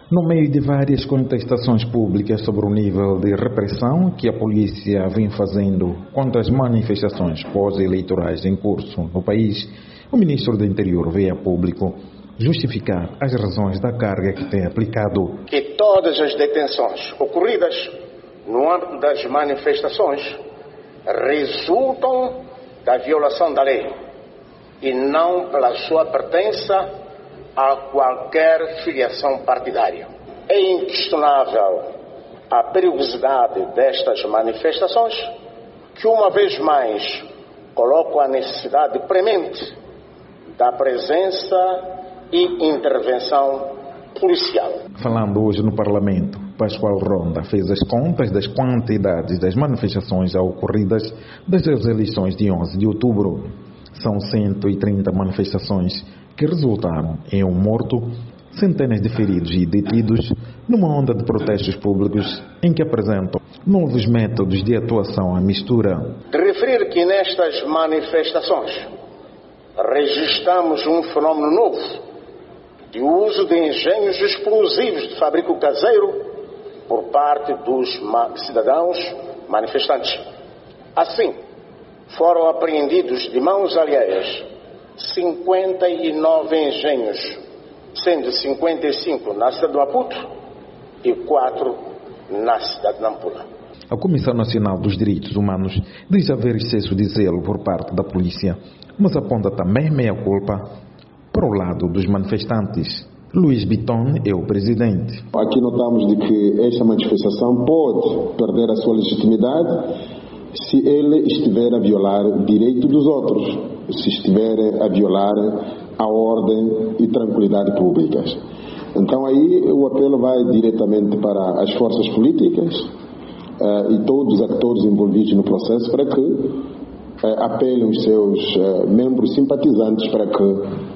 No meio de várias contestações públicas sobre o nível de repressão que a polícia vem fazendo contra as manifestações pós-eleitorais em curso no país, o ministro do Interior veio a público justificar as razões da carga que tem aplicado. Que todas as detenções ocorridas no âmbito das manifestações resultam da violação da lei e não pela sua pertença a qualquer filiação partidária. É inquestionável a perigosidade destas manifestações, que uma vez mais colocam a necessidade premente da presença e intervenção policial. Falando hoje no Parlamento, Pascoal Ronda fez as contas das quantidades das manifestações ocorridas desde as eleições de 11 de outubro. São 130 manifestações que resultaram em um morto, centenas de feridos e detidos, numa onda de protestos públicos em que apresentam novos métodos de atuação à mistura. De referir que nestas manifestações registramos um fenómeno novo de uso de engenhos explosivos de fabrico caseiro por parte dos cidadãos manifestantes. Assim, foram apreendidos de mãos alheias 59 engenhos, sendo 55 na cidade de Maputo e 4 na cidade de Nampula. A Comissão Nacional dos Direitos Humanos diz haver excesso de zelo por parte da polícia, mas aponta também meia-culpa para o lado dos manifestantes. Luís Biton é o presidente. Aqui notamos de que esta manifestação pode perder a sua legitimidade se ele estiver a violar o direito dos outros, se estiver a violar a ordem e tranquilidade públicas. Então aí o apelo vai diretamente para as forças políticas e todos os atores envolvidos no processo para que apelem os seus membros simpatizantes para que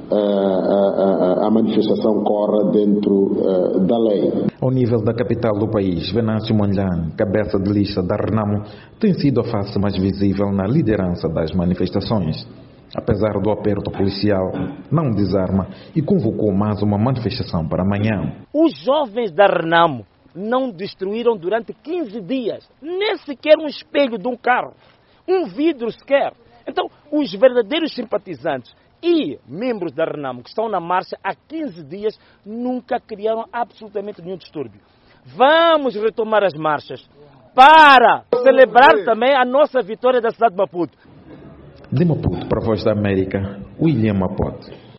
a manifestação corra dentro da lei. Ao nível da capital do país, Venâncio Mondlane, cabeça de lista da Renamo, tem sido a face mais visível na liderança das manifestações. Apesar do aperto policial, não desarma e convocou mais uma manifestação para amanhã. Os jovens da Renamo não destruíram durante 15 dias nem sequer um espelho de um carro, um vidro sequer. Então, os verdadeiros simpatizantes e membros da Renamo que estão na marcha há 15 dias nunca criaram absolutamente nenhum distúrbio. Vamos retomar as marchas para celebrar também a nossa vitória da cidade de Maputo. De Maputo para a Voz da América, William Mapote.